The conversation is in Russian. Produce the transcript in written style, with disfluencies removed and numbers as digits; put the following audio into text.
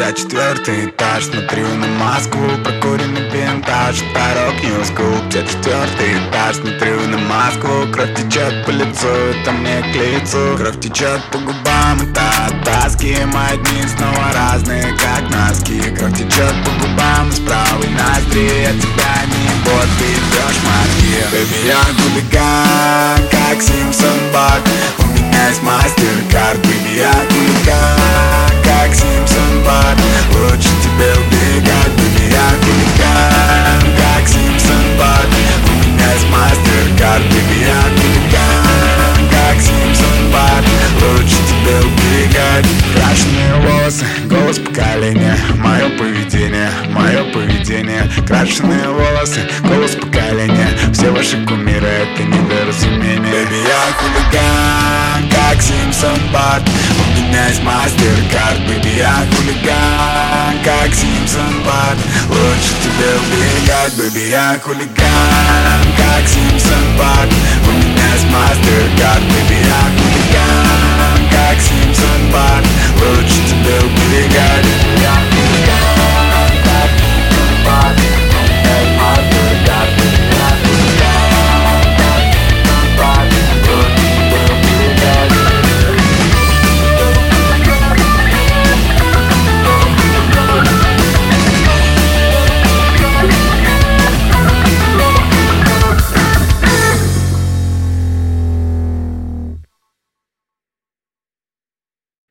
54-й этаж, смотрю на Москву, прокуренный винтаж, дорог New School. 54-й этаж, смотрю на Москву, кровь течет по лицу, это мне к лицу. Кровь течет по губам, это от тоски, мои дни снова разные, как носки. Кровь течет по губам, с правой ноздри, от тебя не бот, ты бьешь мозги. Baby, я хулиган, как Симпсон Бак, у меня есть мастер-карт. Baby, я хулиган, как Симпсон Бак, лучше тебе убегать. Baby, я хулиган, как Симпсон Бак, у меня есть мастер-карт. Baby, я хулиган, как Симпсон Бак, лучше тебе убегать. Крашеные волосы, голос поколения, мое поведение, мое поведение. Крашеные волосы, голос поколения, все ваши кумиры, это недоразумение. Baby, я хулиган, как Симпсон Бак, у меня есть мастер-карт. Baby, я хулиган, как Симпсон Бак, лучше тебе убегать. Baby, я хулиган, как Симпсон Бак, у меня есть мастер-карт. Baby, я хулиган, как Симпсон Бак, лучше тебе убегать. Я хулиган.